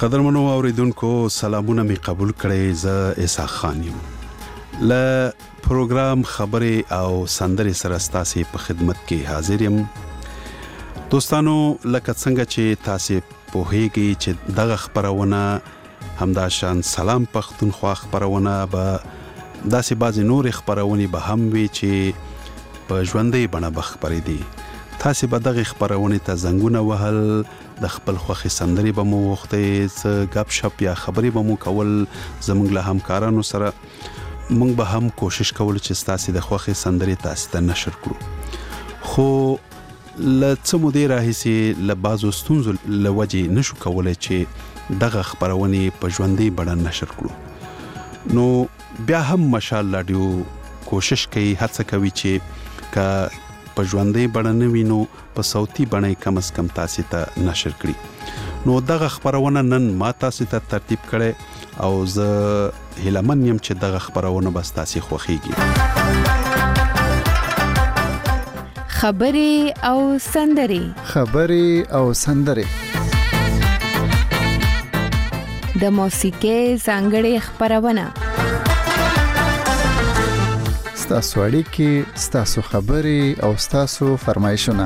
قدرمنو اوریدونکو سلامونه می قبول کړئ. زه اسحاق خان یم. له پروګرام خبرې او سندرې سره ستاسو په خدمت کې حاضر یم. دوستانو لکه څنګه چې تاسو په هیګي چې دغه خبرونه همداشان سلام پښتونخوا خبرونه به داسې بعضی نور خبرونه به هم وي چې په ژوندۍ بڼه بخبرې دي. تاسو به دغه خبرونه ته زنګونه وهل د خپل خوخي سندري به مو وخته غب شپ یا خبري به مو کول زموږ له همکارانو سره موږ به هم کوشش کول چې تاسو د خوخي سندري تاسو ته نشر کړو. خو لڅ مو دی راهسي له بازو ستونزو لوجي نشو کولای چې دغه خبرونه په ژوندۍ بڼه نشر کړو. نو بیا هم ماشاءالله دیو کوشش کوي هڅه کوي چې کا په ژوندۍ بڼه نه وینو په صوتي بڼه کم از کم تاسو ته نشر کړي. نو دغه خبرونه نن ما تاسو ته ترتیب کړي او زه هیلمن یم چې دغه خبرونه بس تاسو خوښیږي. خبرې او سندرې د موسیقۍ ځانګړې خبرونه ستاسو اړیکې، ستاسو خبرې او ستاسو فرمایشونه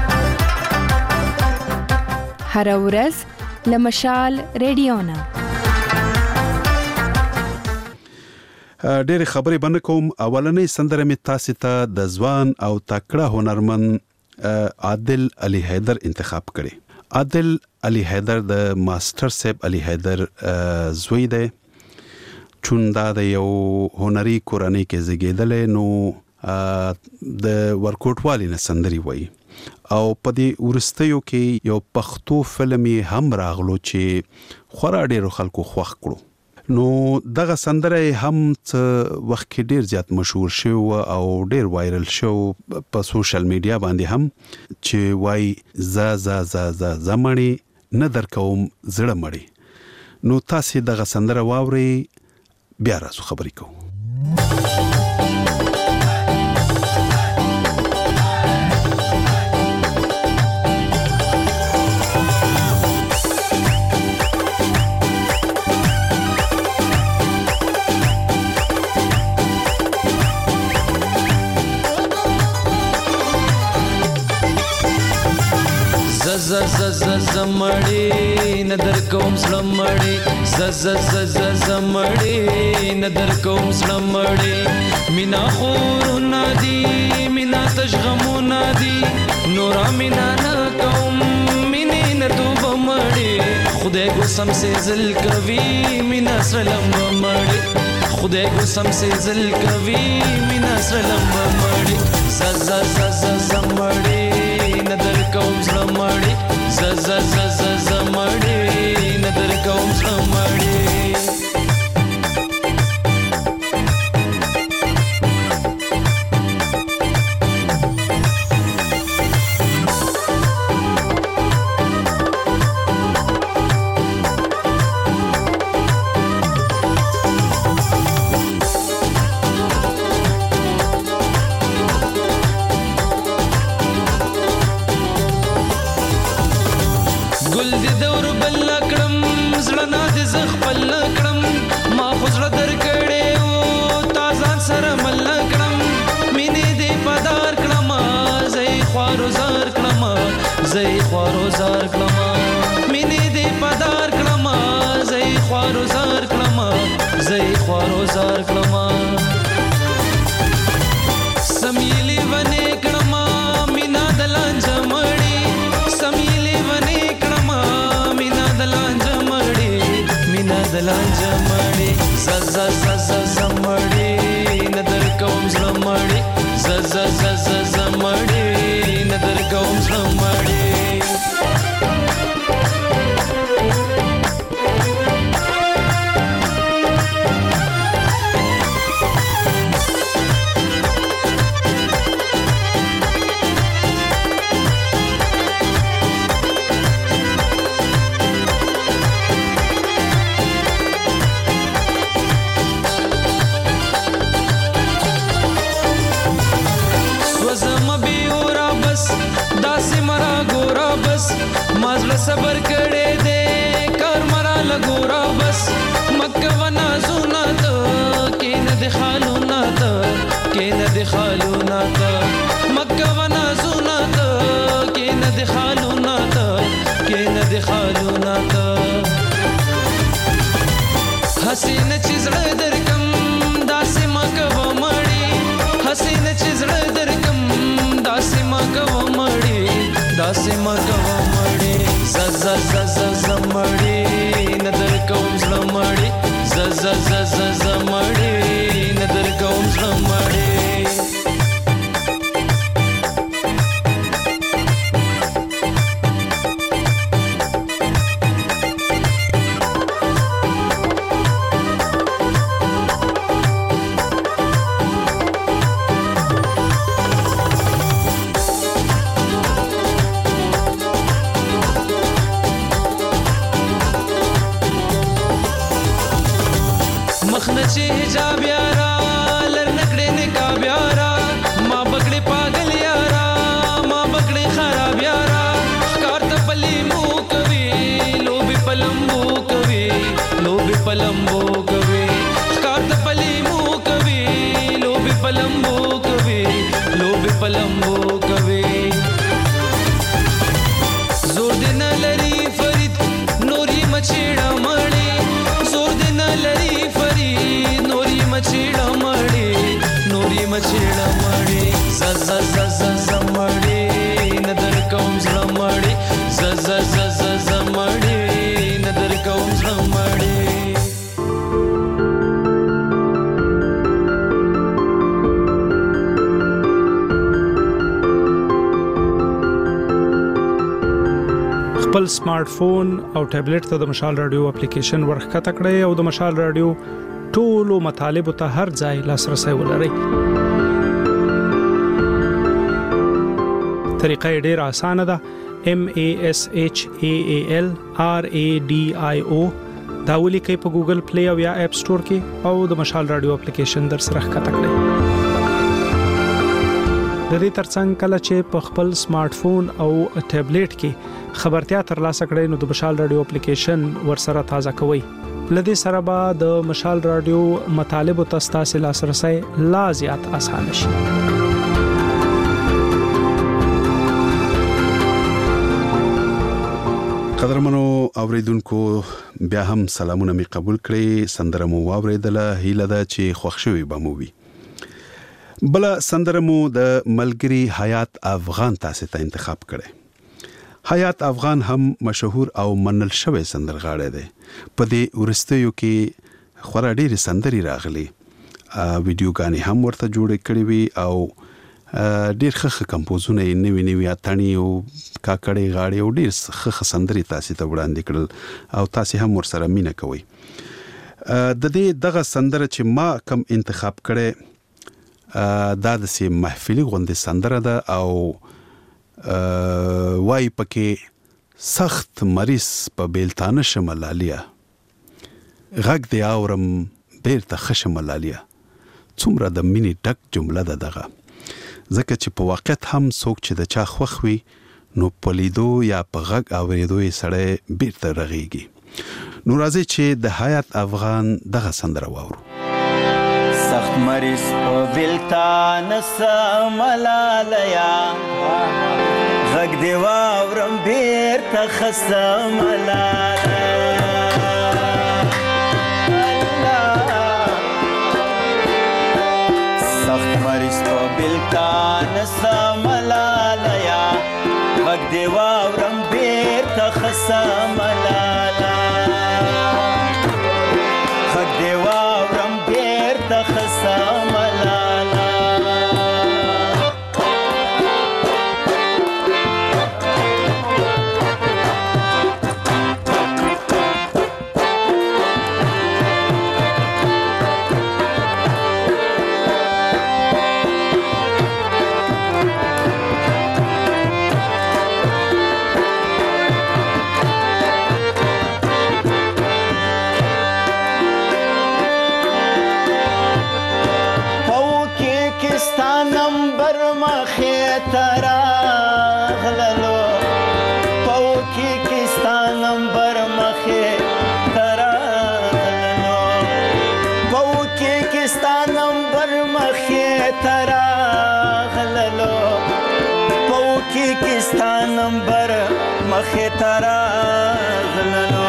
هر ورځ لمشال ریډیو نه. ډېر خبرې باندې کوم. اولنې سندره می تاسو ته د ځوان او تکړه هنرمند عادل علي حیدر انتخاب کړي. عادل علي حیدر د ماستر صاحب علي حیدر زوی دی. چون دا د یو هنري کورنۍ کې زیږیدل نو د ورکوټوالي نه سندري وای او په دې ورستیو کې یو پښتو فلم هم راغلو چې خورا ډېر خلکو خوښ کړو. نو دغه سندره هم څه وخت کې ډېر زیات مشهور شو او ډېر وایرل شو په سوشل میډیا باندې هم چې وای ز زمړی نه درکوم زړه مړی. نو تاسو دغه سندره واوري بیا راځو خبرې کوو. زمړی ندر کوم سلمړی زمړی ندر کوم سلمړی مینا خور نادي مینا تشغمو نادي نورا مینا نا کوم مینه ندوب مړی خدای کو سم سے زل کوي مینا سلم مړی خدای کو سم سے زل کوي مینا سلم مړی زمړی ندر کوم سلمړی زمړی ندر کوم سلمړی. زئی خوارو زار کلما مینه دې پدار کلما زئی خوارو زار کلما زئی خوارو زار کلما سمیلی ونه کلما مینا دلان جمړی سمیلی ونه کلما مینا دلان جمړی مینا دلان جمړی زمړی ندر کوم زمړی زمړی ندر کوم زمړی. صبر کړه دې کار مرا کې نه د خالونه ته مکه و نازونه ته کې نه د خالونه ته کې نه د خالونه ته حسینه چې زړه درکم داسې مکه و مړی حسینه چې زړه درکم داسې مکه و مړی داسې مکه و مړی ز ز ز ز ز مړی نه درکوم زړه مړی ز ز ز ز ز مړی نه درکوم زړه مړی مخنه چې حجاب یارا لر نکړې نقاب یارا ما بګړې پاگل یارا ما بګړې خراب یارا کار ته پلی مو کوي لوبي پلمبو کوي لوبي پلمبو کوي کار ته پلی مو کوي لوبي پلمبو کوي لوبي پلمبو کوي زور دې نه لري فرید نوري مچېړه مړې زور دې نه لري نوري مچېړه مړې نوري مچېړه مړې ز ز ز ز ز مړې نه درکوم زړه مړې ز ز ز ز ز مړې نه درکوم زړه مړې خپل سمارټ فون او ټابلیټ ته د مشال رادیو اپلیکیشن ورخکته کړئ او د مشال رادیو ټولو مطالبه ته هر ځای لاسرسي ولرئ. طریقه ډیره اسانه ده. MASHALRADIO دا ولیکئ په ګوګل پلی او یا اپ سٹور کې او د مشال رادیو اپلیکیشن در سره ښکته کړئ. د دې ترڅنګ کله چې په خپل سمارټ فون او ټابلیټ کې خبرتیا ترلاسه کړئ نو د مشال رادیو اپلیکیشن ورسره تازه کوئ. لدې سره به د مشال رادیو مطالب او تاسو لاسرسي لا زیات آسان شي. قدرمنو اوریدونکو بیا هم سلامونه می قبول کړئ. سندره مو واوریدله، هیله ده چې خوښ شوي به مو وي. بل سندره مو د ملګری حیات افغان تاسو ته انتخاب کړي. حیات افغان هم مشهور او منل شوی سندرغاړی دی. په دې ورستیو کې خورا ډېرې سندرې راغلي، ویډیوګانې هم ورته جوړې کړې وي او ډېر ښه کمپوزونه یې نوي اتڼي او کاکړې غاړې او ډېر ښه سندرې تاسو ته وړاندې کړل او تاسو هم ورسره مینه کوئ. د دې دغه سندره چې ما کم انتخاب کړي دا د سي محفلي غوندې سندره ده او وای پکې سخت مریض په بیلتانه شمالالیا غږ دی اورم بیرته خشمالالیا څومره د مینې ټک جمله ده دغه، ځکه چې په واقعیت هم څوک چې د چا خوښ وي نو په لیدو یا په غږ اورېدو یې سړی بیرته رغیږي. نو راځئ چې د حیات افغان دغه سندره واورو. سخت مریض په بیلتانه شمالالیا غږ دی واورم بیرته خشمالالیا سخت مریض په بیلتانه شمالالیا غږ دی واورم بیرته خشمالالیا غږ دی واورم بیرته خشمالالیا Pakistan number نمبر مخې ترا غللو پوکی کستا نمبر مخې ترا غللو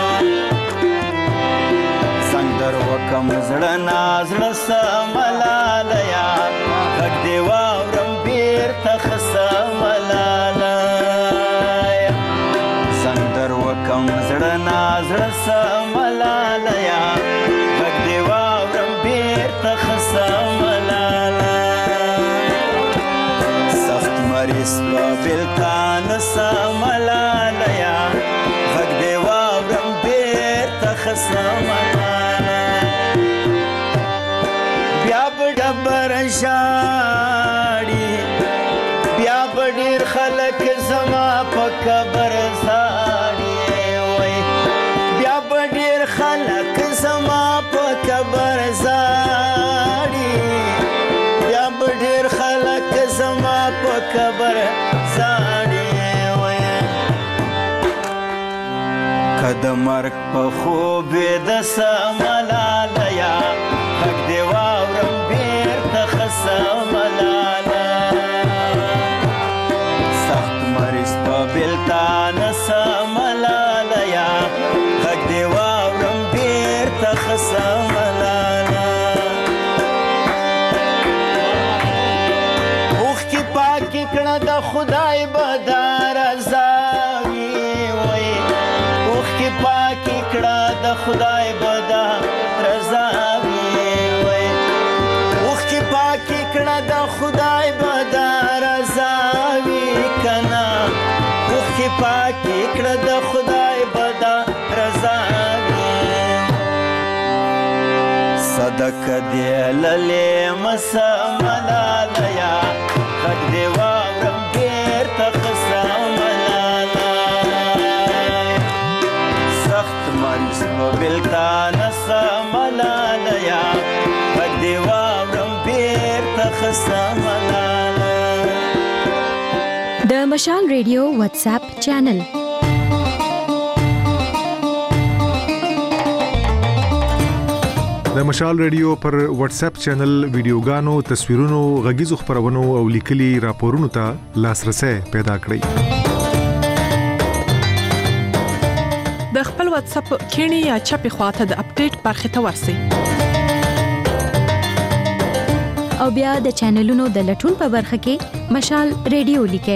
سندر وکم زړه نازړه سملالیا غږ دی واورم بیرته ښه سملالیا سندر وکم زړه نازړه سملالیا غږ دی واورم بیرته ښه سملالیا سخت مریض په بېلتان سملالیا غږ دی واورم بیرته ښه سملالیا ډبر ژاړي بیا به ډېر خلک زما په قبر ژاړي وای بیا به ډېر خلک زما په قبر ژاړي بیا به ډېر خلک زما په قبر ژاړي وای که د مرګ په خوب وې د سملالیا غږ دې واورم بیرته ښه سملالیا سخت مریض په بېلتان سملالیا غږ دې واورم بیرته ښه سملالیا اوښکې پاکې کړه د خدای به دا رضا وي وی اوښکې پاکې کړه د خدای به دا رضا د خدای به دا رضا وي کنه اوښکې پاکې کړه د خدای به دا رضا وي صدقه دې للې مسملالیا غږ دې واورم بیرته ښه سملالیا سخت مریض په بېلتان سملالیا غږ دې واورم بیرته ښه سملالیا د مشال ریډیو واتس اپ چینل د مشال ریډیو پر واتس اپ چینل ویډیوګانو تصویرونو غږیزو خبرونو او لیکلي راپورونو ته لاسرسي پیدا کړئ د خپل واتس اپ کینی یا چپی خواته د اپډیټ برخه ته ورسئ او بیا د چینلونو د لټون په برخه کې مشال ریډیو لیکئ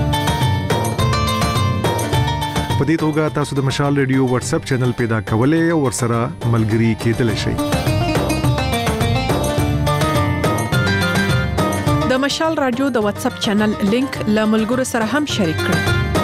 په دې توګه تاسو د مشال ریډیو واتس اپ چینل پیدا کولای او ورسره ملګري کېدلی شئ د مشال رادیو د واتس اپ چینل لینک له ملګرو سره هم شریک کړئ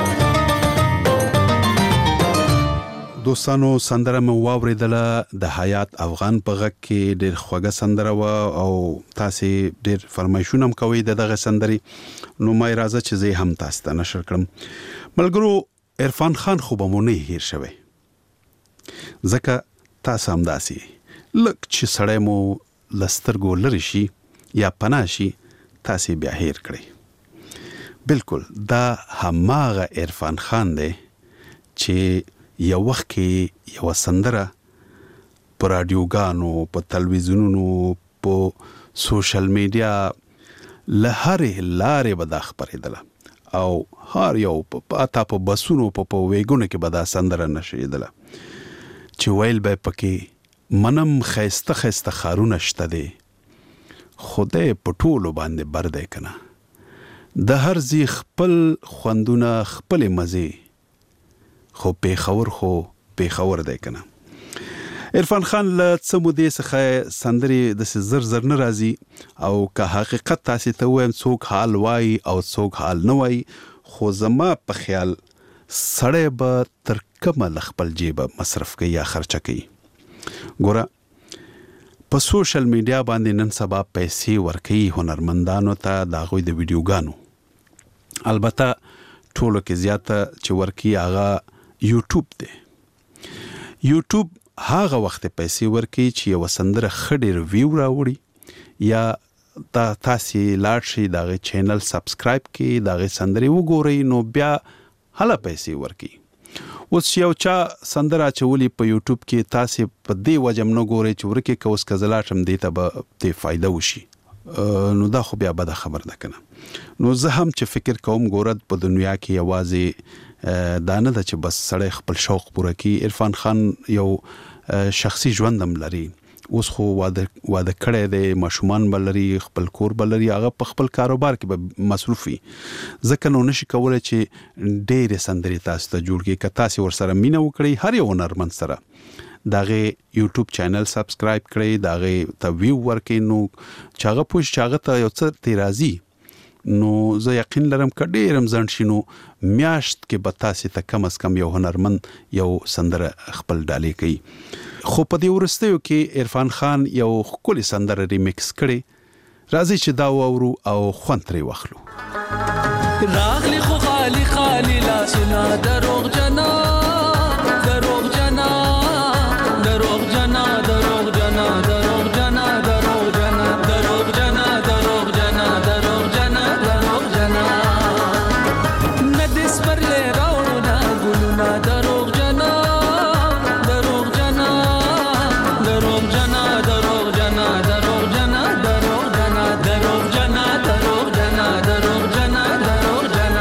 دوستانو سندره مو واوریدله د حیات افغان په غږ کې ډېر خوږه سندره و او تاسو ډېر فرمایشونه هم کوي دغه سندري نو ما اجازه چې زه هم تاسو ته نشر کړم ملګرو عرفان خان خو به مو نه هیر شوی ځکه تاسو هم داسي لک چې سړی مو لسترګو لری شي یا پناه شي تاسو بیا هیر کړئ بالکل دا هماغه عرفان خان دی چې یو وخت کې یو سندره پر رادیوګانو په تلویزیونونو په سوشل میډیا لهره لارې به دا خبرېدله او هر یو په بسونو په ویګونو کې به دا سندره نشریدله چې ویل به پکې منم خیسته خیسته خارونه شته دی خدای په ټولو باندې بر دی کنه د هر ځای خپل خوندونه خپل مزه خو پیښور دی کنه عرفان خان له څه مودې څخه سندري د زر ناراضي او که حقیقت تاسو ته وایم څوک حال وای او څوک حال نه وای خو زما په خیال سړی به تر کومه خپل جیب مصرف کوي یا خرچه کوي ګوره په سوشل میډیا باندې نن سبا پیسې ورکوي هنرمندانو ته د هغوی د ویډیوګانو البته ټولو کې زیاته چې ورکوي هغه یوټیوب دی یوټیوب هغه وخت پیسې ورکوي چې یو سندره ښه ډېر ویو راوړي یا تاسو لاړ شئ دغه چینل سبسکرایب کړئ دغه سندرې وګورئ نو بیا هله پیسې ورکوي اوس یو چا سندره چولې په یوټیوب کې تاسو په دې وجم نه ګورئ چې ورکه کوس کزلاشم دې ته به فائدہ وشي نو دا خو بیا بده خبر ده کنه. نو زه هم چې فکر کوم ګورد په دنیا کې یوازې دا نه ده چې بس سړی خپل شوق پوره کړي. عرفان خان یو شخصي ژوند هم لري، اوس خو واده کړی دی، ماشومان به لري، خپل کور به لري، هغه په خپل کاروبار کې به مصروف وي، ځکه نو نشي کولی چې ډېرې سندرې تاسو ته جوړ کړي. که تاسې ورسره مینه وکړئ هر یو هنرمند سره داغه یوټیوب چینل سبسکرایب کړئ، داغه ته ویو ورکړئ، نو چې هغه پوه چې هغه ته یو څه تیرازي نو زه یقین لرم که ډېر هم ځنډ شي نو میاشت کې به تاسې ته کم از کم یو هنرمند یو سندره خپل ډالۍ کوي. خو په دې وروستیو کې عرفان خان یو ښکلې سندره ریمیکس کړې، راځئ چې دا واورو او خوند ترې واخلو. راغلی خو خالی خالی لاسونه دروغ جنا دروغ جنا دروغ جنا دروغ جنا دروغ جنا دروغ جنا دروغ جنا دروغ جنا دروغ جنا دروغ جنا ندس پر لے راونا ګلونا دروغ جنا دروغ جنا دروغ جنا دروغ جنا دروغ جنا دروغ جنا دروغ جنا دروغ جنا دروغ جنا دروغ جنا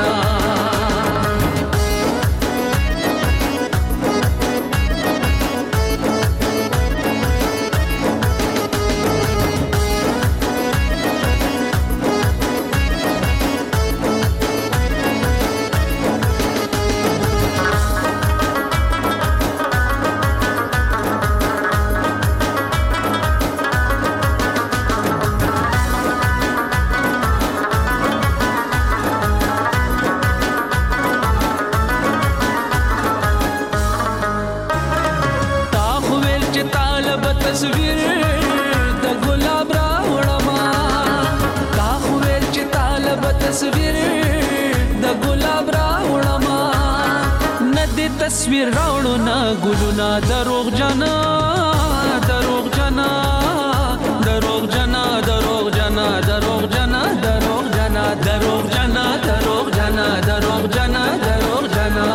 تصویر د ګلاب راوړما تا خو ویل چې طالب تصویر د ګلاب راوړما نه دې تصویر راوړو نه ګلونا دروغ جنا دروغ جنا دروغ جنا دروغ جنا دروغ جنا دروغ جنا دروغ جنا دروغ جنا دروغ جنا دروغ جنا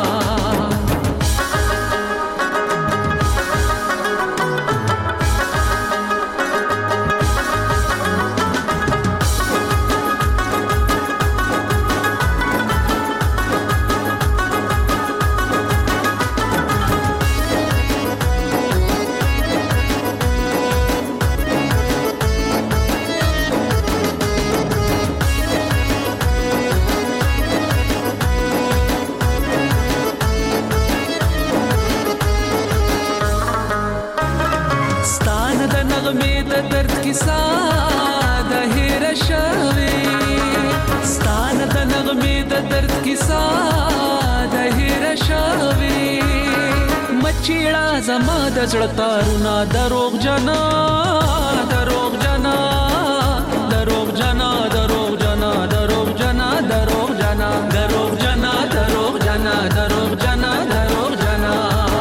درد کیسا د هیر شوی ستان د نغمې د درد کیسا د هیر شوی مچیړه زما د زړه تارونه دروغ جنا دروغ جنا دروغ جنا دروغ جنا دروغ جنا دروغ جنا دروغ جنا دروغ جنا دروغ جنا دروغ جنا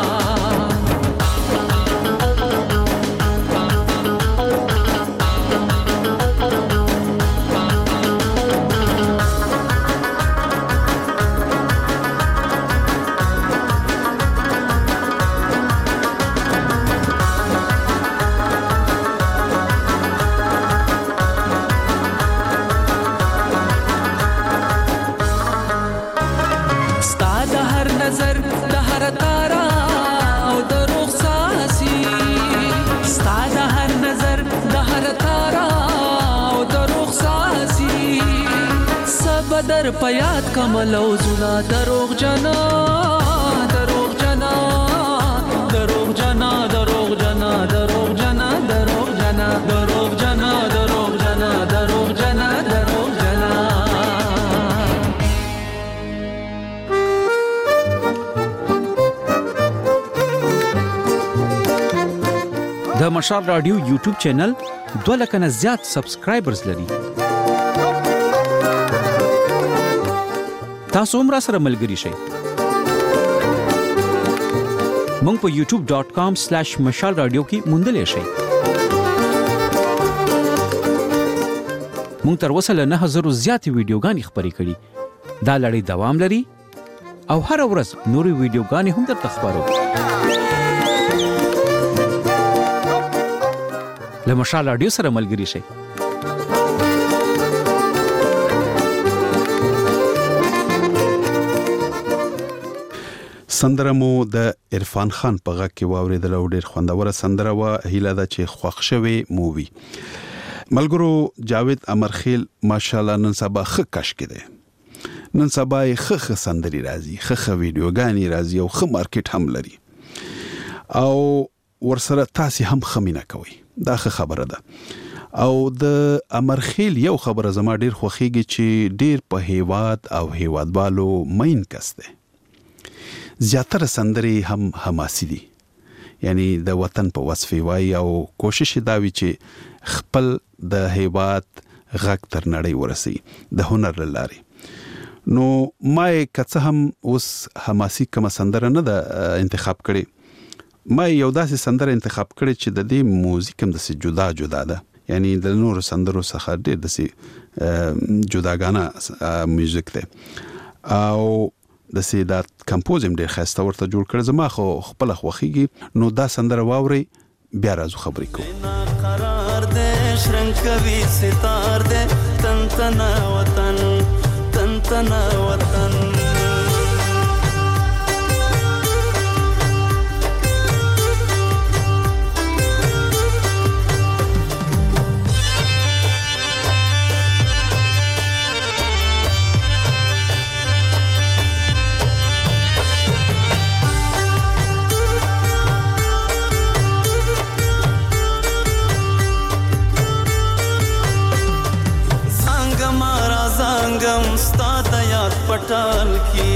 در پیاد کمل او زنا دروغ جنا دروغ جنا دروغ جنا دروغ جنا دروغ جنا دروغ جنا دروغ جنا دروغ جنا دروغ جنا دروغ جنا د مشال رادیو یوټیوب چینل 2 لک نه زیات سبسکرایبرز لري. تاسو هم را سره ملګری شئ. مونږ په youtube.com/مشال رادیو کې موندلې شئ. مونږ تر اوسه له 9000 زیاتې ویډیوګانې خپرې کړي. دا لړۍ دوام لري او هر ورځ نورې ویډیوګانې هم درته خپرو. له مشال رادیو سره ملګری شئ. سندره مو د عرفان خان په غږ کې واوریدل او ډېر خوندوره سندره و. هیله ده چې خوښ شوي مووي. ملګرو جاوید امرخیل ماشاءالله نن سبا ښه کش کړي. نن سبا یې ښه سندري راځي، ښه ویډیوګانی راځي او ښه مارکیټ هم لري او ورسره تاسو هم خمینه کوي. دا ښه خبره ده. او د امرخیل یو خبره زما ډېر خوښیږي چې ډېر په هیواد او هیوادوالو مین کس دی. زیاتره سندري هم حماسي دي، یعنی د وطن په وصف وای او کوشش دا وی چې خپل د هیواد غږ تر نړۍ ورسي د هنر لاري. نو ما کڅ هم اوس حماسي کوم سندره نه ده انتخاب کړي. ما یو داسې سندره انتخاب کړي چې د دې موزیک هم د جدا ده، یعنی د نور سندرو څخه ډېر د جداګانه میوزیک ده او د سیدات کمپوزم ډېر خسته ورته جوړ کړ. زما خو خپل خوخيږي. نو دا سندره واوري بیا راځو خبرې کوو. قرار دې شرنګ کوي ستار دې تن تنا وطن पटाल की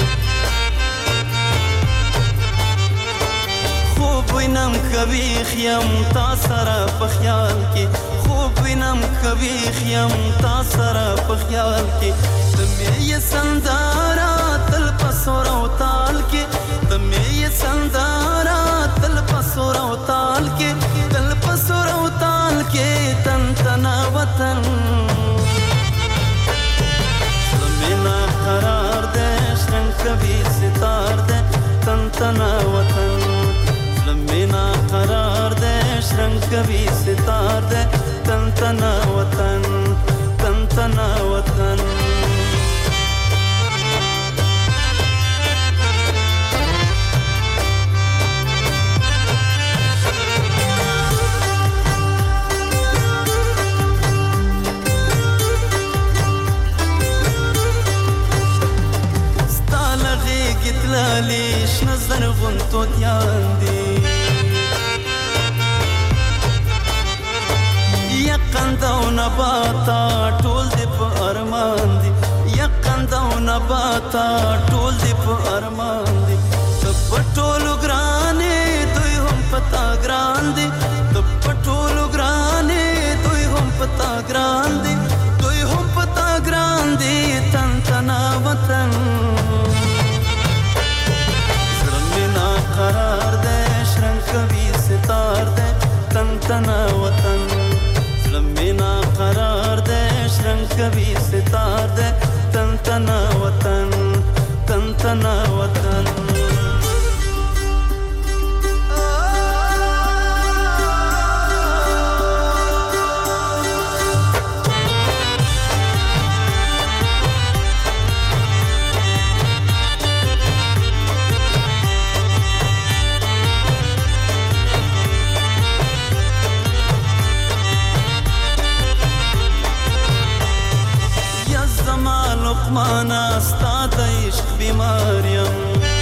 خوب وینم کبھی خیم تا سرا پخیال کی خوب وینم کبھی خیم تا سرا پخیال کی تمہیں یہ سندارا تل پسورا تال کی تمہیں یہ سندارا تل پسورا تال کی تل پسورا تال کی تن تنا وطن قرار دے شرنگ کبھی ستار دے تن تنا وطن لمینا قرار دے شرنگ کبھی ستار دے تن تنا وطن لیش نظر غنتو دیان دی یقند و نباتا ټول دی په ارمان دی یقند و نباتا ټول دی په ارمان دی پټولو ګرانې دوی هم پتا ګران دی پټولو ګرانې دوی هم پتا ګران دی دوی هم پتا ګران دی تن تنا وطن قرار دے شرنگ کبھی ستار دے تن تنا وطن لمینا قرار دے شرنگ کبھی ستار دے تن تنا وطن مانا ستا د عشق بیماریم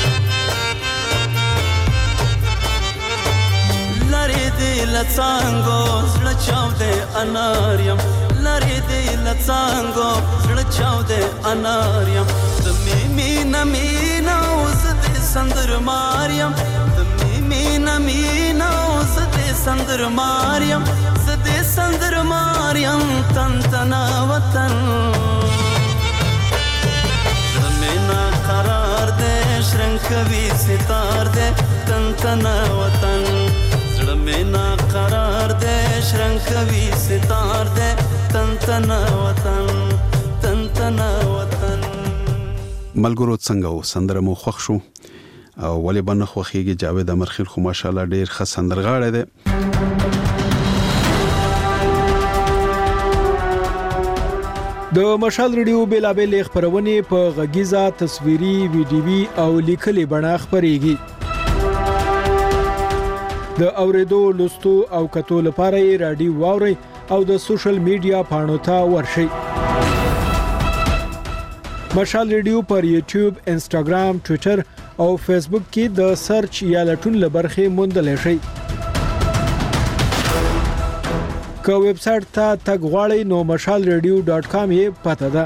لری دی لڅانګو زړه چاو دې اناریم لری دی لڅانګو زړه چاو دې اناریم د مینا اوس دې سندر ماریم د مینا اوس دې سندر ماریم زدې سندر ماریم تن تنا وطن قرار دے شرنگ کبھی ستار دے تن تنا وطن زړه میں نا قرار دے شرنگ کبھی ستار دے تن تنا وطن ملګرو څنګه سندره مو خوښ شو او ولې بنه خوخيږي جاوید امرخیل خو ماشاءالله ډیر ښه سندرغاړی دی. د مشال ریډیو بیلابل خبرونه په غږیزه تصویري ویډیوي او لیکلي بڼه خبريږي د اوریدو لوستو او کتو لپاره رادیو واوري او د سوشل میډیا پاڼو ته ورشي مشال ریډیو پر یوټیوب انسټاګرام ټوئیټر او فیسبوک کې د سرچ یا لټون لبرخه موندل شي که ویب سټ ته تګ غواړئ نو mashalradio.com یې پته ده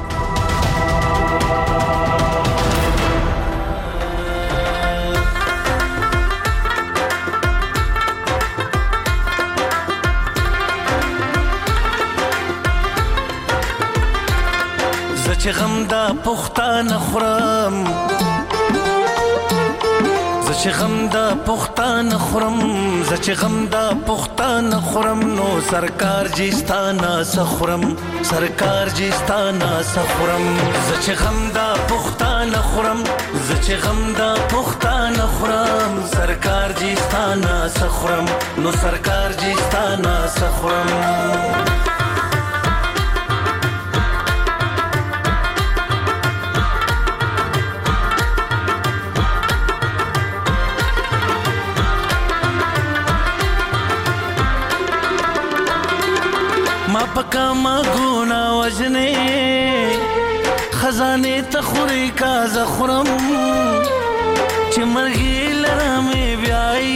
زچ غم دا پختانه خورم زچ غم دا پختانه خورم زچ غم دا پختانه خورم نو سرکار جستانا سخورم سرکار جستانا سخورم زچ غم دا پختانه خورم زچ غم دا پختانه خورم سرکار جستانا سخورم نو سرکار جستانا سخورم ما پکا ما گونا وجنے خزانے تخوری کا زخرم چمرگی لرمی بیائی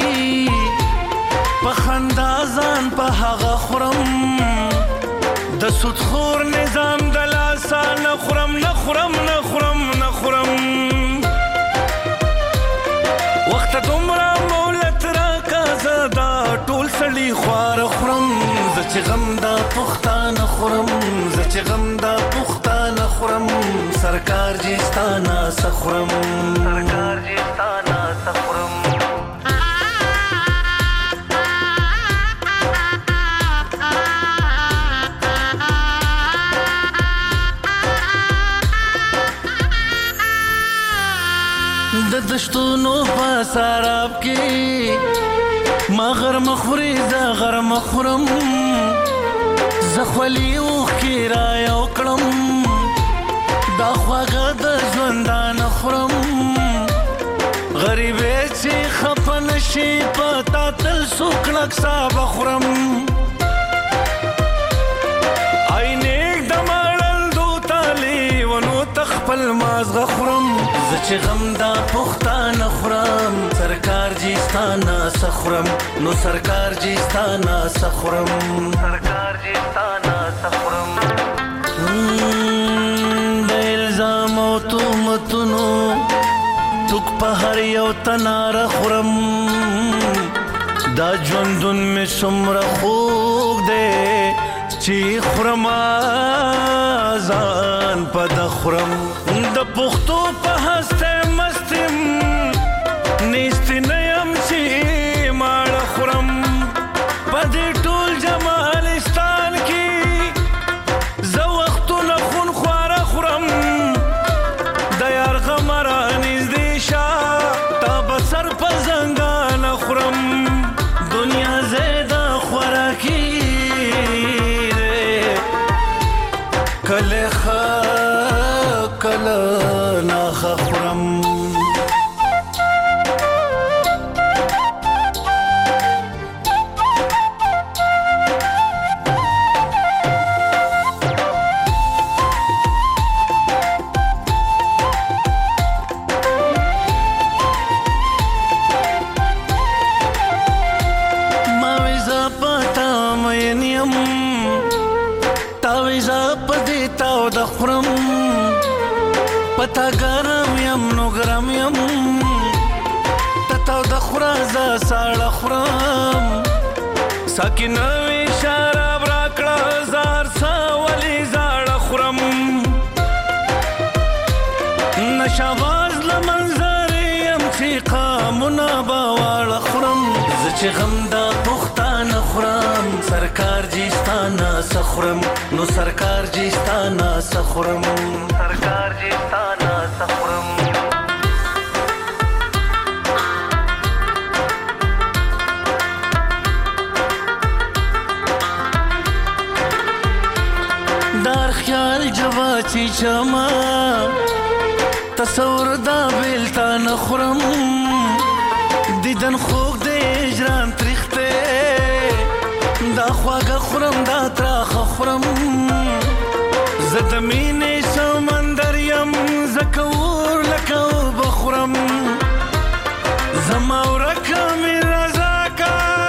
پخندازان پا حغا خورم د سود خور نظام دلاسا نخورم نخورم نخورم نخورم وقت دمرا مولت را کا زدا ټول سړي خوار خورم زچ غم دا پختانه خورم زچ غم دا پختانه خورم سرکار جستانا سخورم سرکار جستانا سخورم د دشتونو په سراب کې ما غر مخوري ز غر مخورم زخولي او خیرا یو کړم دا خواږه د ژوندان خورم غریب چې خپن شي پتا تل سوکړک صاحب خورم عینک د مړل دو تالي ونو تخپل ماز غخورم زچ غم دا پختانه خورم سرکار جستانا سخورم نو سرکار جستانا سخورم سرکار جستانا سخورم د الزام او تهمتونو توک په هر یو تنار خورم دا ژوندون می څومره خوږ دی چې خورم ځان په د خورم د پښتو په هسته مستم نیست نیم چې ماړه خورم په دې ټول جمالستان کې زه وختونه خون خواره خورم د یار غمره نږدې شه تا به سر په زنګانه خورم دنیا زیده خوراکي کله کله ناخه خورم ما ویزا پتا مینیم تا ویزا پدیتاو د خورم پتا ګرم یم نو ګرم یم تتاو د خورازه ساړه خورم ساکینه وی شراب راکړه زار ساولی زاړه خورم نشاواز لمنظر یم چې قامونه به واړه خورم زه چې غم دا پختانه خورم سرکار جستانا سخورم نو سرکار جستانا سخورم سرکار جستانا سخورم دا یار خیال جواچی چما تصور دا بیلتا نخورم دیدن خوک دی اجران تریخته دا خواگا خورم دا تراخ خورم زدمین سمندر یم زکور لکو بخورم زماورک می رزاکا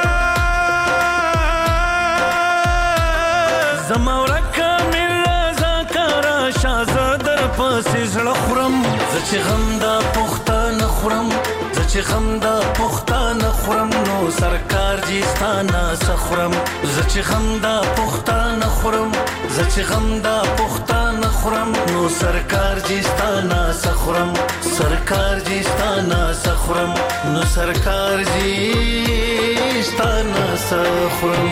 زماورک می رزاکا را شازدر پاسی زړه خورم زه چې غم دا پخته نه خورم زه چې غم دا پخته نه خورم نو سرکار جی ستا ناسه خورم زه چې غم دا پخته نه خورم زه چې غم دا پخته نه خورم نو سرکار جی ستا ناسه خورم سرکار جی ستا ناسه خورم نو سرکار جی ستا ناسه خورم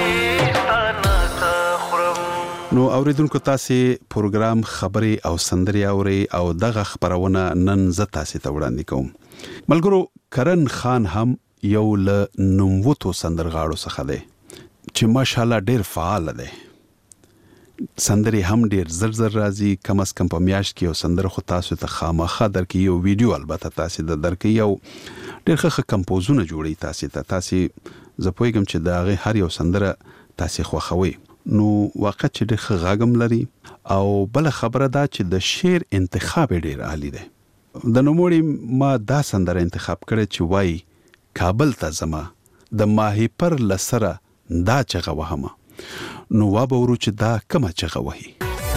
نو اوریدونکو تاسو پروګرام خبري او سندري اوري او دغه خبرونه نن ز تاسو ته وړاندې کوم. ملګرو کرن خان هم یو له نوموتو سندرغاړو څخه دی چې ماشاءالله ډیر فعال دی. سندري هم ډیر زر راځي، کم از کم په میاشت کې یو سندر خو تاسو ته خامخا درکې یو ویډیو البته تاسو د درکې یو ډیر ښه کمپوزونه جوړي تاسو زه پوهیږم چې دا غي هر یو سندره تاسو خوښوي. نو واقع چې ډېر ښه غاګم لري او بل خبره دا چې د شعر انتخاب ډېر عالی دی. د نوموړي ما دا سندره انتخاب کړې چې وای کابل ته زما د ماهی پر لسره دا چغه وهمه. نو وا به ورو چې دا کومه چغه وهي.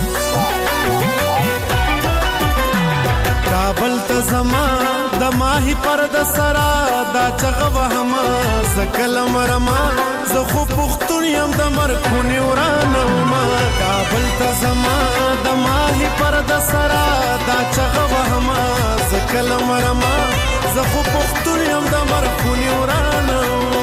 کابل ته زما د ماهی پر د سرا دا چغه وهمه زکلم رما زه خو پختون یم د مرکونی ورانوما. کابل ته زما د ماهی پر د سرا دا چغه وهمه زکلم رما زه خو پختون یم د مرکونی ورانوما.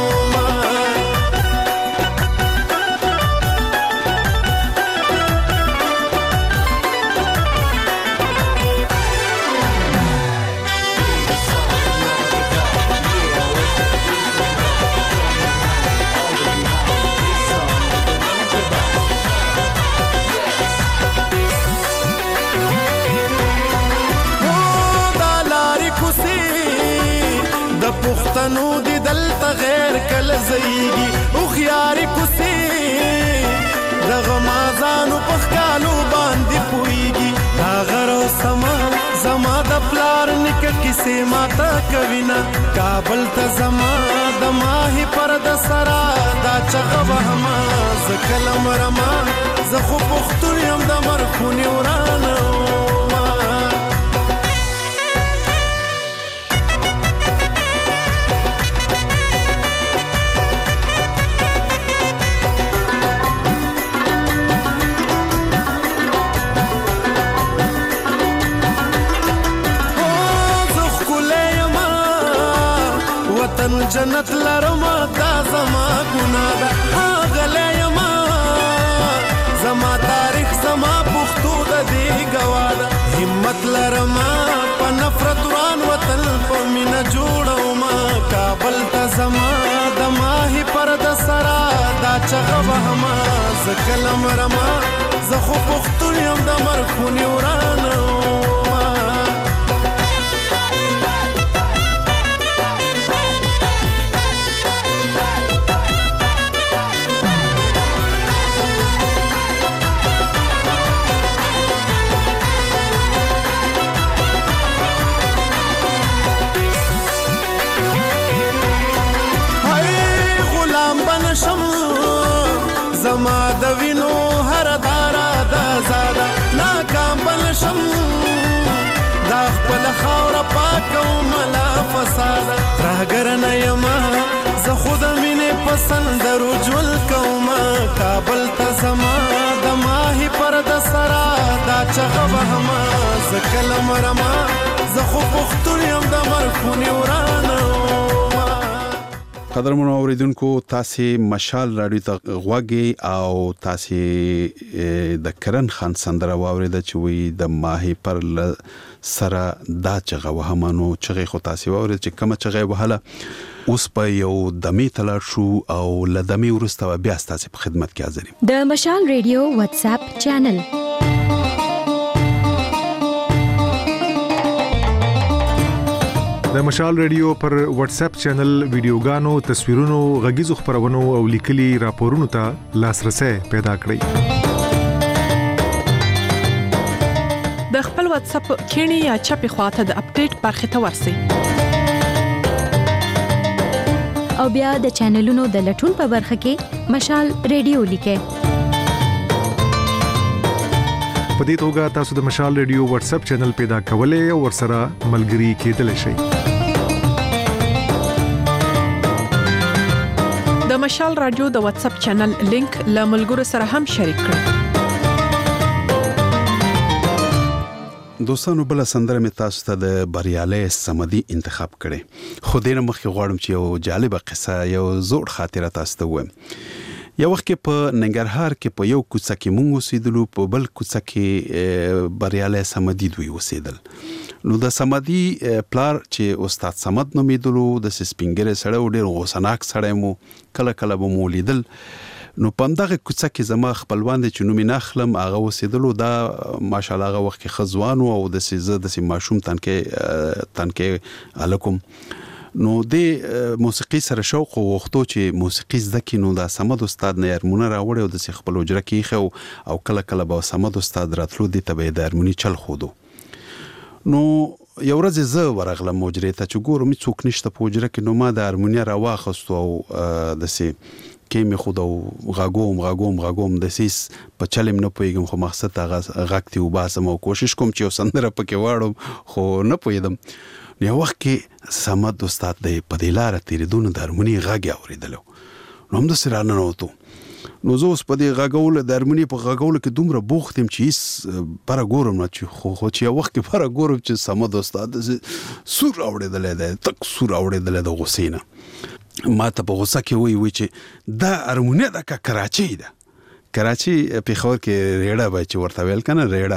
پښتنو دی دلته غیر کله زیږي او خياري کوسي دغه مازانو پخکالو باندې پويږي دا غرو سما زما د پلار نک کیسه ماتا کوینا. کابل ته زما د ماهي پر د سرا دا چغه وهما زکلم رما زه خو پختون یم د مرخونی ورانه. جنت لرما دا زما ګنا ده هغه یما زما تاریخ زما پښتو د دې گواده. همت لرما په نفرت وران وطن په مینا جوړوما. کابل ته زما د ماهی پر د سرا دا چغه وهما زکلم رما زه خو پښتون یم د مرخونی ورانه. زما د وینو هر دارا دا زاده ناکام بنشم دا خپل خاور پاکو ملا فساده راګر نه یما زه خود مینه پسند رجول کوما. کابل ته زما د ماهی پر د سرا دا چغه وهما زکلم رما زه خو پختون یم د مرخونی ورانه. قدرمنو اوریدونکو تاسو مشال رادیو ته غوږی او تاسو د کرن خان سندره واوریده چې وی د ماهی پر سره دا چغه وهمانو چغه خو تاسو واورید چې کومه چغه وهله. اوس په یو دمې تلل شو او لدمې ورسته بیا ستاسو په خدمت کې حاضر یم. د مشال ریډیو واتس اپ چینل د مشال ریډیو پر واتس اپ چینل ویډیوګانو، تصویرونو، غږیزو خبرونو او لیکلي راپورونو ته لاسرسي پیدا کړئ. د خپل واتس اپ کینی یا چپی خواته د اپډیټ برخه ته ورسئ. او بیا د چینلونو د لټون په برخه کې مشال ریډیو لیکئ. په دې توګه تاسو د مشال ریډیو واتس اپ چینل پیدا کولای او ورسره ملګري کېدلی شئ. د مشال رادیو د واتس اپ چینل لینک له ملګرو سره هم شریک کړئ. دوستانو بل سندره می تاسو ته د بریالي سمدي انتخاب کړي. خو دې نه مخکې غواړم چې یو جالبه قصه، یو زوړ خاطره تاسو ته وایم. یو وخت کې په ننګرهار کې په یو کوڅه کې مونږ اوسېدلو، په بل کوڅه کې بریالي سمدي دوی اوسېدل. نو د سمدي پلار چې استاد سمد نومیدلو، د سپینګره سره ډېر غوسناک سره مو کله کله به مو لیدل. نو په دغه کوڅه کې زما خپلوان دي چې نو می نخلم هغه وسیدلو، دا ماشاءالله هغه وخت کې خزوانو او د سیزه د ماشوم تنکه الکم. نو د موسیقي سره شوق او وختو چې موسیقي زده کینو دا سمد استاد نه هرمونه راوړي او د خپل اجره کې خو او کله کله به سمد استاد راتلو دي ته به د هرمونی چل خودو. نو یو ورځ زه ورغلم مجری ته چې ګورم څوک نشته په اجره کې. نو ما د هرمونی راواخستو او د کې می خود او غاګوم د سیس په چلم نه پویګم، خو مقصد هغه غاکتی و باسم او کوشش کوم چې وسندره پکې واړم، خو نه پویدم. یو وخت کې سمد استاد د پدیلاره تیریدون د هرمونی غاګي اوریدلو. نو هم د سرانه نوته. نو زه اوس په دې غاګول د هرمونی په غاګول کې دومره بوختم چې هیڅ پر ګورم نه، چې خو چې یو وخت کې پر ګورم چې سمد استاد سور اوریدل دی، تک سور اوریدل د غسینه. ما ته په غوسه کې وی چې دا هرمونی د کراچي ده، کراچي پیښور کې ریړه به چې ورته ویل کنه ریړه.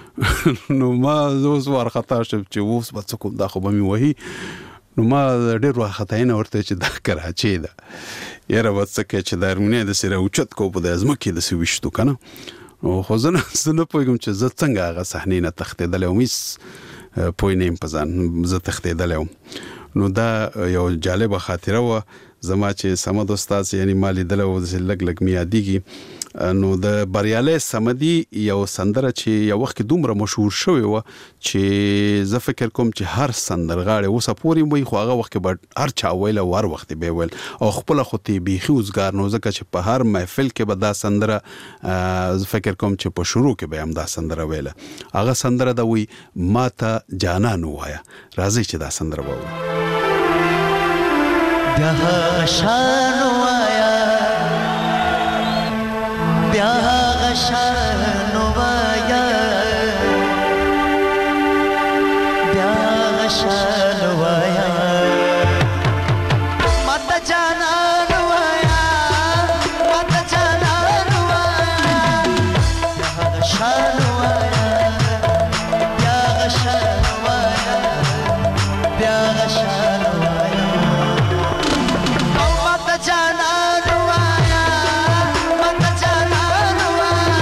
نو ما زوس ورخطا شم چې اوس به څه کوم، دا خو به مې وهي. نو ما ډېر ورخطاینه ورته چې دا کراچي ده، یاره به څه کوې چې د هرمونی د سره اوچت کو په د ځمکې داسې ویشتو که نه. خو زه نه پوهېږم چې زه څنګه هغه صحنې نه تښتېدلی وم، هېڅ پوه نه یم په ځان زه تښتېدلی وم. نو دا یو جالبه خاطره وه زما چې سمد استاد یعنی ما لیدلی و لږ مې یادېږي. نو د بریالي سمدي یو سندره چې یو وخت کې دومره مشهور شوې وه چې زه فکر کوم چې هر سندرغاړی اوسه پورې وایي، خو هغه وخت کې به هر چا ویل او هر وخت به ویل او خپله خو ته بیخي اوزګار نو، ځکه چې په هر محفل کې به دا سندره زه فکر کوم چې په شروع کې به هم دا سندره ویله. هغه سندره ده وایي ما ته جانان ووایه. راځئ چې دا سندره به وایو. بیا غشان وایه، بیا غشان وایه، بیا غشان وایه، ماته جانان وایه، ماته جانان وایه، بیا غشان وایه، بیا غشان وایه، بیا غشان وایه، ماته جانان وایه، ماته جانان وایه.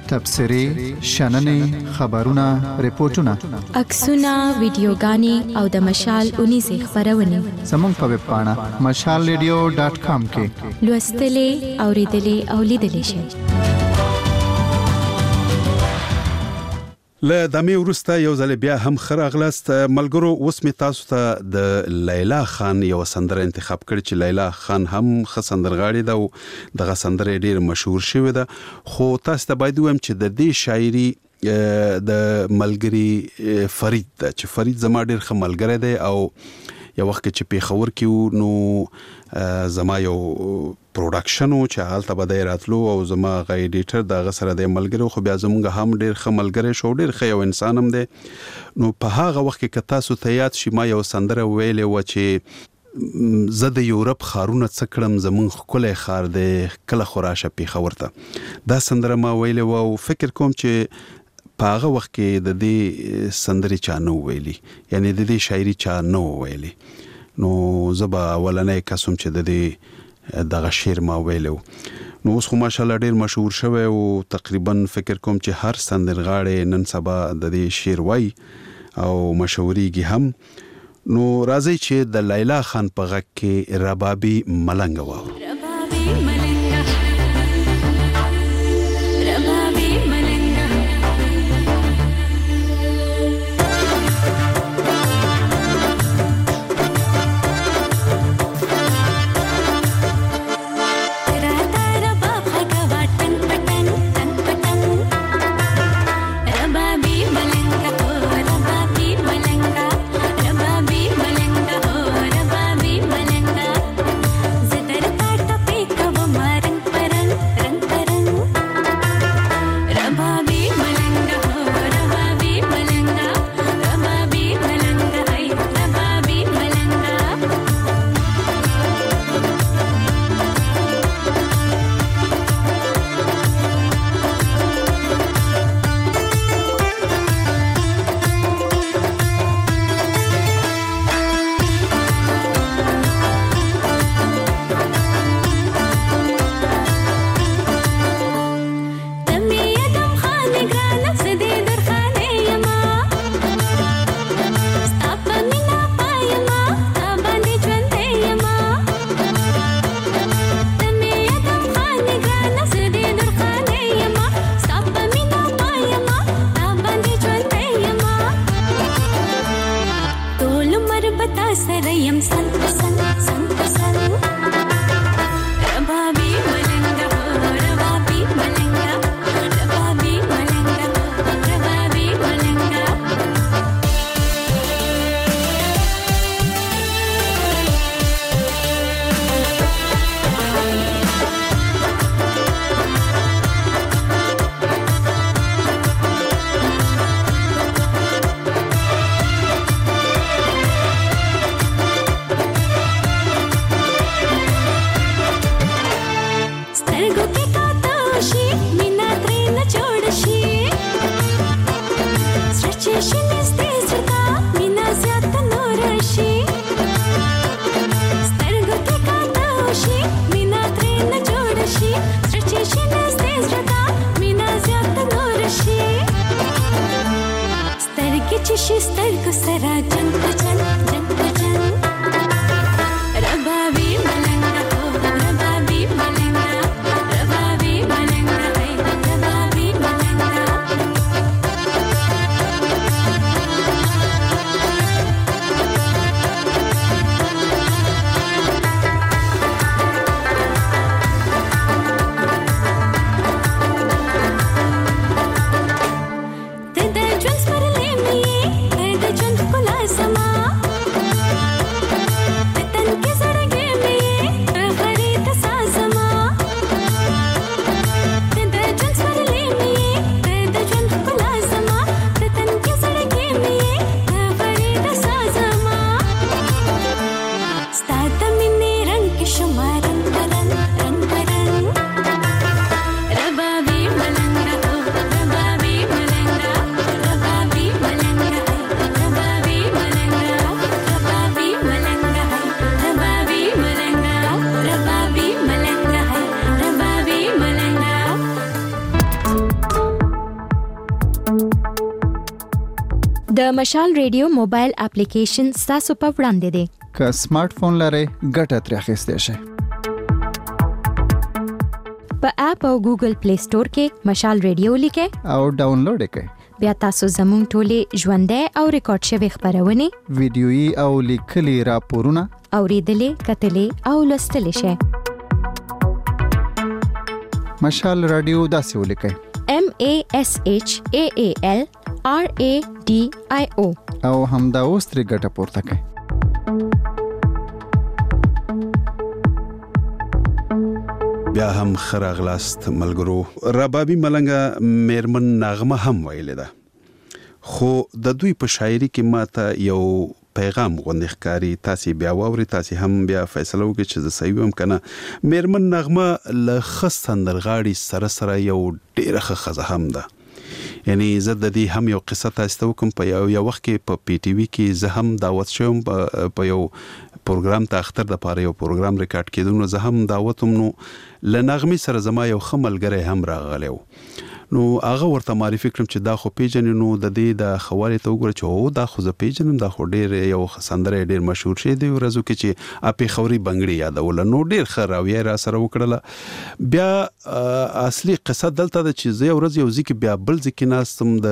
تبصرې شننې خبرونه ریپورتونه عکسونه ویډیوګانې او د مشال 19 خبرونه زموږ په ویب پاڼه mashalradio.com کې لوستلې اوریدلې او لیدلې شئ. له دمه ورسته یو ځل بیا هم خراغلست ملګرو. اوس می تاسو ته د لیلا خان یو سندره انتخاب کړی چې لیلا خان هم خسندرغاړي ده او دغه سندره ډیر مشهور شوی ده، خو تاسو ته باید وایم چې د دې شاعري د ملګری فرید ده چې فرید زما ډیر ښه ملګری دی او یو وخت چې پیښور کې نو زما یو پروډکشن او چې حالت به راتلو او زما غي ایډیټر دغه سره د ملګری خو بیا زمونږ هم ډیر ښه ملګری شو، ډیر ښه یو انسان هم دی. نو په هغه وخت کې کتا سو ته یاد شي ما یو سندره ویلې و چې زه د یورپ خارونه څکړم زمون خلای خار دی کله خوراشه پیښور ته. دا سندره ما ویلې و او فکر کوم چې په هغه وخت کې د دې سندري چا نو ویلي، یعنی د دې شاعري چا نو ویلي. نو زبا ولنې قسم چې د دې دغه شعر ما ویلو نو اوس خو ماشاءالله ډیر مشهور شوی او تقریبا فکر کوم چې هر سندرغاړي نن سبا د دې شعر وای او مشهوريږي هم. نو راځي چې د لیلا خان په غږ کې ربابي ملنګ واو. Zedar ta tape kavam د مشال ریډیو موبایل اپلیکیشن تاسو په وړاندې دی. که سمارټ فون لرئ ګټه ترې اخیستی شئ. په اپ او ګوګل پلی سٹور کې مشال ریډیو لیکئ او ډاونلوډ یې کړئ. بیا تاسو زموږ ټولې ژوندۍ او ریکارډ شوې خبرونه، ویډیويي او لیکلي راپورونه اوریدلې، کتلې او لوستلې شئ. مشال رادیو داسې ولیکئ: MASHAALRADIO او همدا اوس ترې ګټه پورته کړئ. بیا هم خراغلاست ملګرو. ربابي ملنګه میرمن نغمه هم ویلې ده، خو د دوی په شاعري کې ماته یو پیغام غوندې ښکاري. تاسې بیا واورئ، تاسې هم بیا فیصله وکړئ چې زه صحیح ویم که نه. میرمن نغمه له ښه سندرغاړي سره یو ډېره ښه ښځه هم ده. یعنی زه د دې هم یو قصه تاسو ته وکم. په یو وخت کې په پی ټی وی کې زه هم دعوت شوم په یو پروګرام ته، اختر د پاره یو پروګرام ریکارډ کېدو، نو زه هم دعوتم. نو لنغمي سره زما یو ښه ملګری هم راغلی و. نو هغه ورته معرفي کړم چې دا خو پیژنې. نو د دې د خوالې ته وګوره چې هو دا خو زه پیژنم، دا خو ډېر یو سندره ډېر مشهور شوی دی ورځو کې چې پېښوري بنګړي یادوله. نو ډېر ښه راویه را سره وکړله. بیا اصلي قصه دلته ده چې زه یو ورځ یو ځای کې بیا بل ځای کې ناستم، د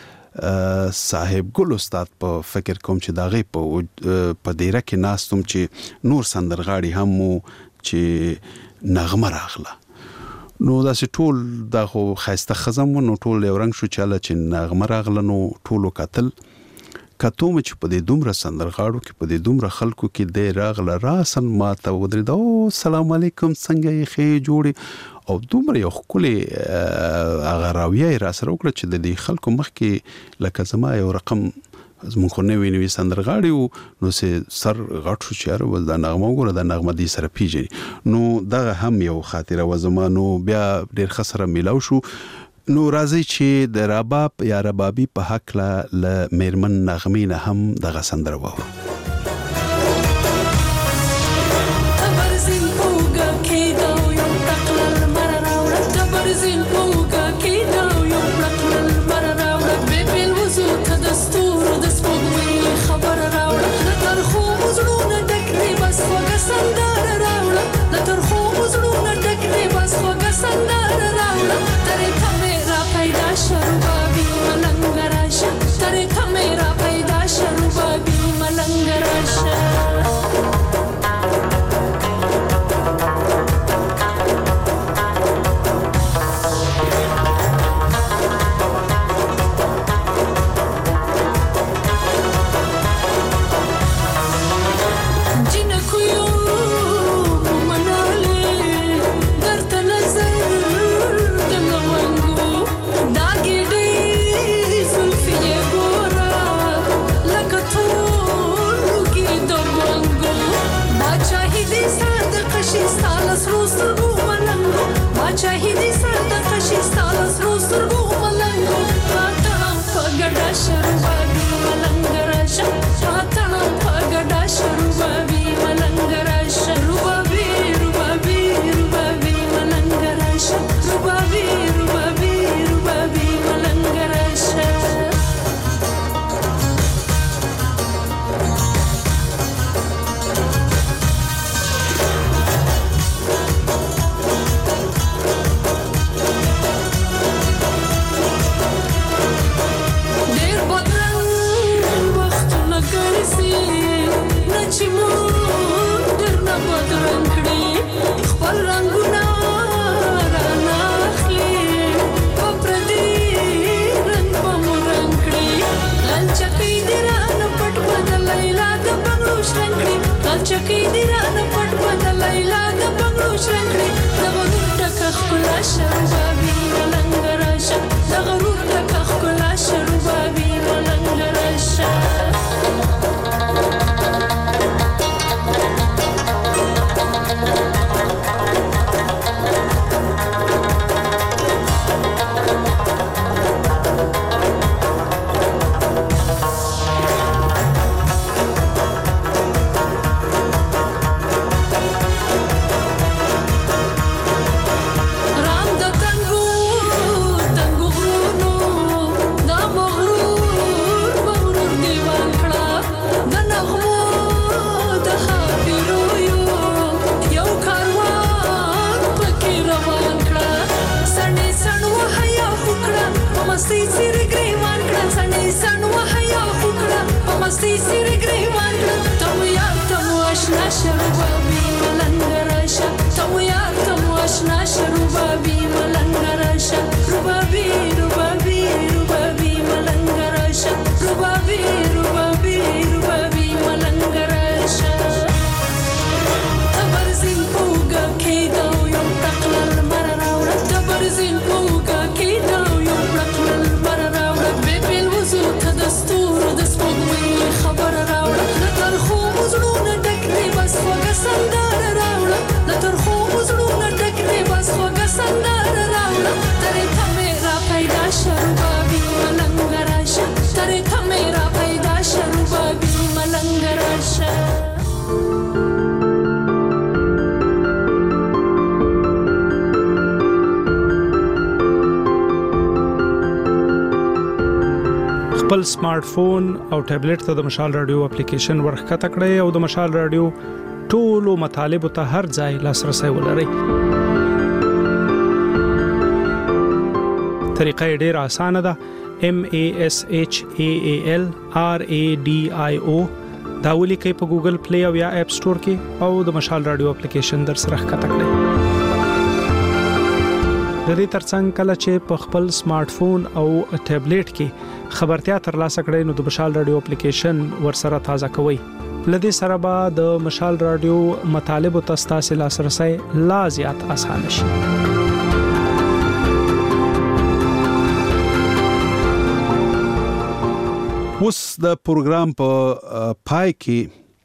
صاحب ګل استاد په فکر کوم چې د هغې په دیره کې ناستم چې نور سندرغاړي هم و چې نغمه راغله. نو داسې ټول دا خو ښایسته ښځه و، نو ټول یو رنګ شو چې هله چې نغمه راغله. نو ټولو کتل کتوم چې په دې دومره سندرغاړو کې، په دې دومره خلکو کې دی راغله، راسن ما ته ودرېده، او سلام علیکم څنګه یې ښې جوړې، او دومره یو ښکلې هغه راویه یې را سره وکړه چې د دې خلکو مخکې لکه زما یو رقم زمونږ خو نوي سندرغاړي وو، نو سر غټ شو چې یاره دا نغمه وګوره، دا نغمه دې سره پیژني. نو دغه هم یو خاطره وه زما. نو بیا ډېر ښه سره میلاو شو. نو راځئ چې د رباب یا ربابي په هکله له میرمن نغمې نه هم دغه سندره واورو. Tareka mera paida sharuba bi malanga مستی سیر گریوان کړه سنې سن وحیا وکړه په مستی سیر گریوان کړه تم یار تم آشنا شربابي ملنګ راشه تم یار تم آشنا شربابي ملنګ راشه ربابي ربابي ربابي ملنګ راشه ربابي ربابي ربابي ملنګ راشه تبرزین پوګه کېدو یو تقلل مر راوړه تبرزین پوګه کېدو یو تقلل مر راوړه بیل وزو ته دستور د سپوږمۍ خبر راوړه لتر خو وزړونه ډک دی بس خوږه سندره راوړه لتر خو وزړونه ډک دی بس خوږه سندره راوړه ترې ته مې را پیدا شربابي ملنګ راشه ترې ته مې را پیدا شربابي ملنګ راشه خپل سمارټ فون او ټابلیټ ته د مشال رادیو اپلیکیشن ورخکته کړئ او د مشال رادیو ټولو مطالبه ته هر ځای لاسرسي ولرئ. طریقه ډیره اسانه ده. MASHALRADIO دا ولیکئ په ګوګل پلی او یا اپ سٹور کې او د مشال رادیو اپلیکیشن در سره ښکته کړئ. د دې ترڅنګ کله چې په خپل سمارټ فون او ټابلیټ کې خبرتیا ترلاسه کړئ نو د مشال رادیو اپلیکیشن ورسره تازه کوئ. لدې سره به د مشال رادیو مطالبه تاسو لاسرسي لا زیات آسان شي. اوس د پروګرام په پای کې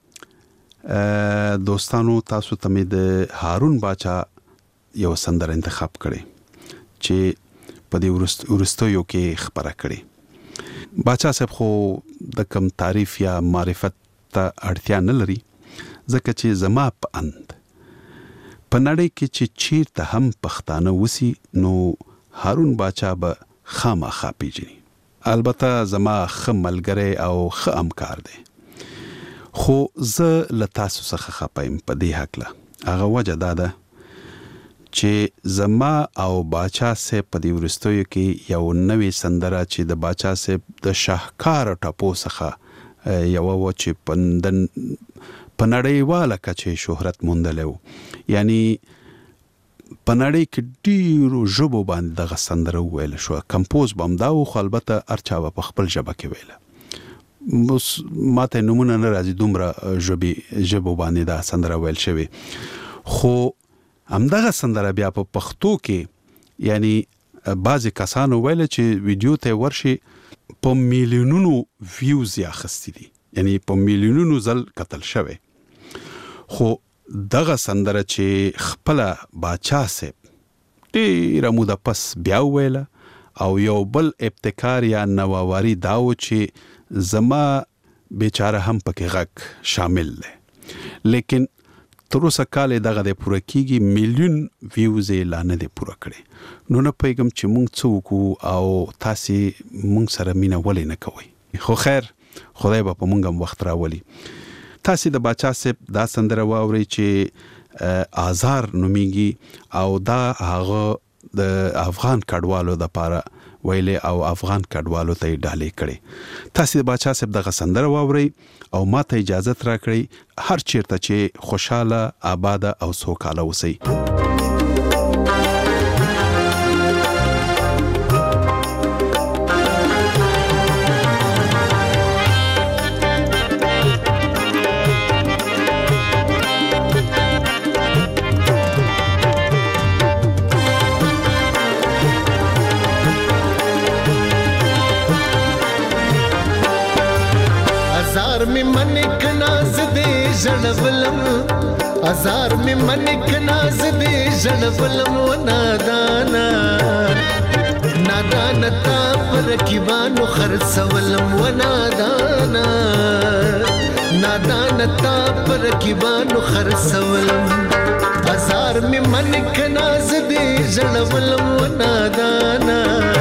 دوستانو تاسو ته مې د هارون باچا یو سندره انتخاب کړي چې په دې ورستیو کې خبره کړي. باچا صاحب خو د کم تعریف یا معرفت ته اړتیا نه لري ځکه چې زما په اند په نړۍ کې چې چیرته هم پښتانه وسی نو هارون باچا به خامخا پیژني. البته زما ښه ملګری او ښه همکار دی خو زه له تاسو څخه خپایم په دې هکله. هغه وجه دا ده چې زما او باچا صاحب په دې ورستیو کې یو نوې سندره چې د باچا صاحب د شاهکار ټاپو څخه یو و چې په نړیواله کچه شهرت موندلی و، یعنی په نړۍ کې ډیرو ژبو باندې دغه سندره وویل شو. کمپوز به همدا و خو البته هر چا به په خپل ژبه کې ویله. ماته نمونه نه راځي دومره ژبو باندې دا سندره ویل شوې. خو همدغه سندره بیا په پښتو کې یعنی بعضې کسانو ویله چې ویډیو ته ورشي په میلیونونو ویوز یې اخیستي دي، یعنی په میلیونونو ځل کتل شوی. خو دغه سندره چې خپله باچا صاحب ډیره موده پس بیا وویله او یو بل ابتکار یا نوآواري دا و چې زما بیچاره هم پکې غږ شامل دی، لیکن تر اوسه کال دغه د پوره کیږي میلیون ویوز یې لا نه دی پوره کړی. نو نه پوهېږم چې موږ څه وکړو او تاسې موږ سره مینه ولې نه کوئ. خو خیر خدای به په موږ هم وخت راولي. تاسې د باچا صاحب دا سندره واورئ چې آزار نومیږي او دا هغه د افغان کډوالو دپاره ویلې او افغان کډوالو ته یې ډالۍ کړې. تاسې د باچا صاحب دغه سندره واورئ او ما ته اجازت راکړئ هر چیرته چې خوشحاله آباده او سوکاله اوسئ. ازار می منک ناز دی ژړولم و نادانا نادانا تا پر رقیبانو خرڅولم و نادانا نادانا تا پر رقیبانو خرڅولم. ازار می منک ناز دی ژړولم و نادانا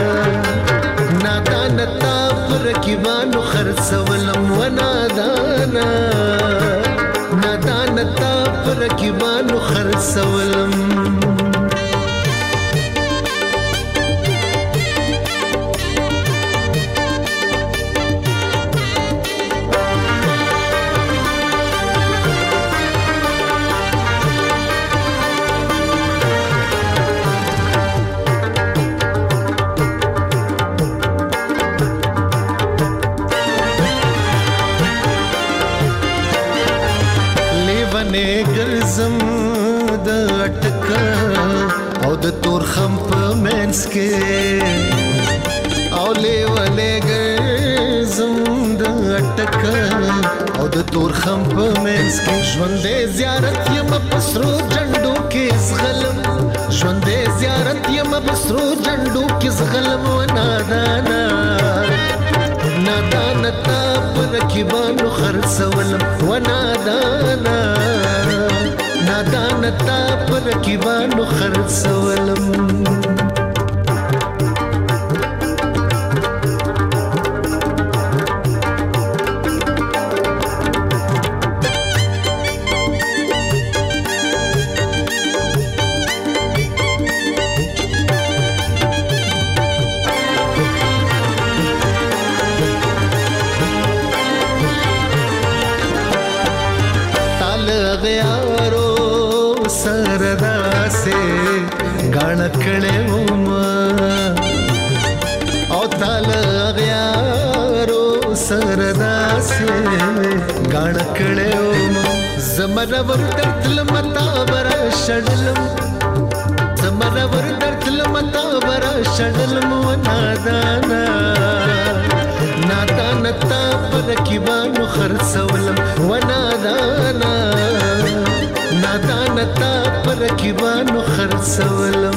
نادانا تا پر رقیبانو خرڅولم و نادانا نادانا تا پر رقیبانو خرڅولم. منې ګرځم د اټکا او د تور خم په منځ کې او لیوالې ګرځم د اټکا او د تور خم په منځ کې ژوندې زیارت یم په سرو جنډو کې زغلم ژوندې زیارت یم په سرو جنډو کې زغلم و نادانا نادانا تا پر رکیبانو خرڅولم و نادانا نادانا تا پر رکیبانو خرڅولم کړه وما او تعالی غیارو سردا سے غاڼ کړه وما زمره ور درتل متا بر شډلم زمره ور درتل متا بر شډلم و نادانا نادانا تا پر کیبانو خرڅولم و نادانا نادانا تا پر کیبانو خرڅولم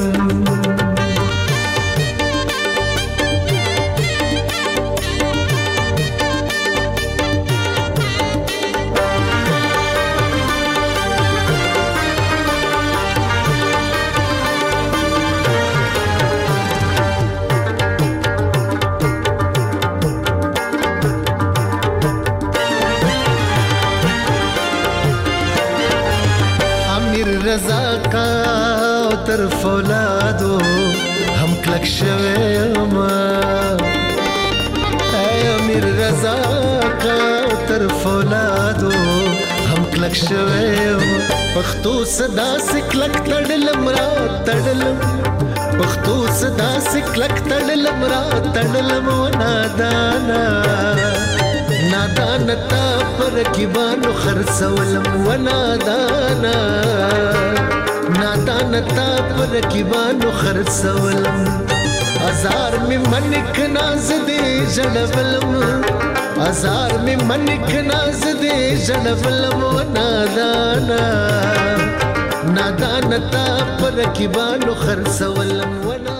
رضا کا طرف اولادو هم کلک شوه ما اے امیر رضا کا طرف اولادو هم کلک شوه پختو صدا سکلک تړلم را تړلم پختو صدا سکلک تړلم را تړلم و نادانا نادانا تا پر کیبانو خرڅولم و نادانا نادانا تا پر کیبانو خرڅولم ازار می منک ناز دې جړولم ازار می منک ناز دې جړولم و نادانا نادانا تا پر کیبانو خرڅولم